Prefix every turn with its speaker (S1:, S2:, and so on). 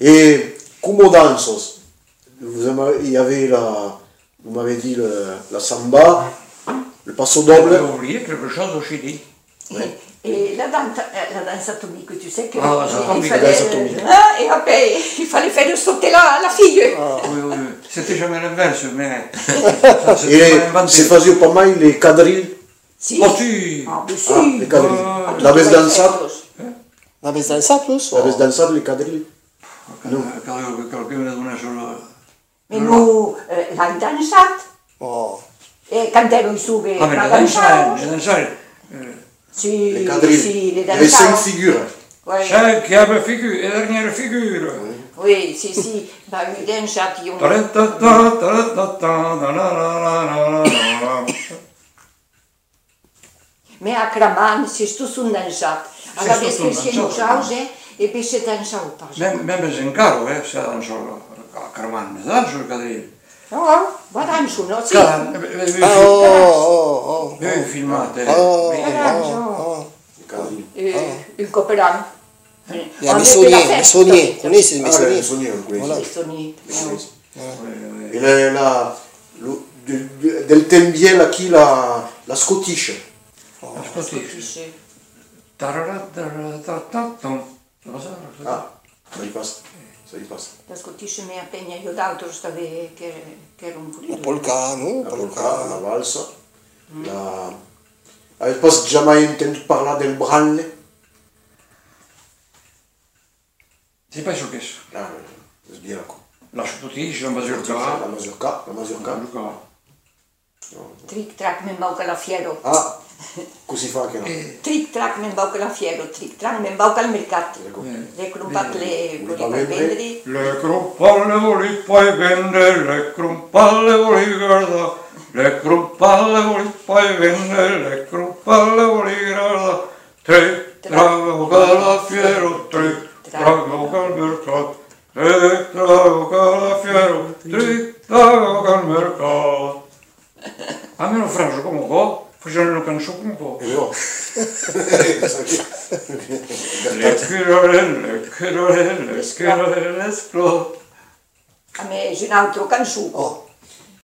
S1: Et como dansos, il y avait vous m'avez dit la samba, le passo doble.
S2: J'ai oublié quelque chose au Chili.
S1: Ouais.
S3: Et la danse atomique, tu sais que
S2: Ah,
S3: il
S2: la
S3: fallait,
S1: danse atomique.
S3: et après, il fallait faire sauter la fille.
S2: Oui, oui, c'était jamais l'inverse, mais ça
S1: Et
S2: c'était pas
S1: c'est
S2: inventé.
S1: faisait pas mal les quadrilles.
S3: Si.
S2: Oh si.
S3: Ah, mais si.
S1: Ah, les quadrilles.
S2: Ah,
S1: L'avez dansato?
S4: L'avete danzato? So.
S1: L'avez dansato les quadrilles?
S2: Qualcuno ad una sola...
S3: Mais nous, l'hai dansato.
S4: Oh.
S3: E quando ero in su che
S2: Ah, mais
S3: la
S2: le
S3: danzavo.
S2: dansare,
S3: Sì,
S1: Les quadrilles.
S3: sì, le
S1: Il y avait 5
S3: danzavo.
S1: figures.
S3: Oui,
S2: sai che abbia figura, e dernière figura.
S3: oui, sì, sì. Ma mi danzati io. Mais à Craman, c'est tout son dansat. Alors,
S2: C'est
S3: parce
S2: tout
S3: que
S2: son
S3: c'est nous
S2: dansat.
S3: change, et puis c'est dansat pas.
S2: Même in caro, se danzo a Carman, danzo il quadrille.
S3: No, guarda, sono, sì.
S4: Oh.
S2: Filmate.
S1: Les quadrilles.
S3: Il Coperan.
S4: Il y a Messonnier. Connaissez
S1: Ah, les
S4: Messonnier?
S1: sogni, on connaît.
S4: Voilà.
S1: Et del tembiel aquí la Scottish.
S2: Ascolti.
S1: Ah, ça y passe. Ça y passe.
S3: Ascoltisce me appena io d'altro stave che era un
S4: La
S3: pulito.
S4: polka, no?
S1: La polka, la valse. Avez pas jamais entendu parler del branle?
S2: C'est pas ce que c'est.
S1: Ah, c'est bien là.
S2: La sputisce, la mazurka.
S1: La mazurka.
S3: Trick track men bauca la fiero.
S1: Ah, così fa che no.
S3: Trick track men bauca la fiero. Trick track men bauca al mercato. Le crumpat le vendere.
S2: Le crumpalle voli puoi vendere, le crumpalle voli guarda. Le crumpalle voli puoi vendere, le crumpalle voli guarda. Tre trago la fiero, tre trago al mercato. Tre trago la fiero, tre trago al mercato. A me non frangio come qua, facendo una canzone come qua.
S1: È vero.
S2: Le schirole, sclo.
S3: A me c'è un altro cansu.
S4: Oh.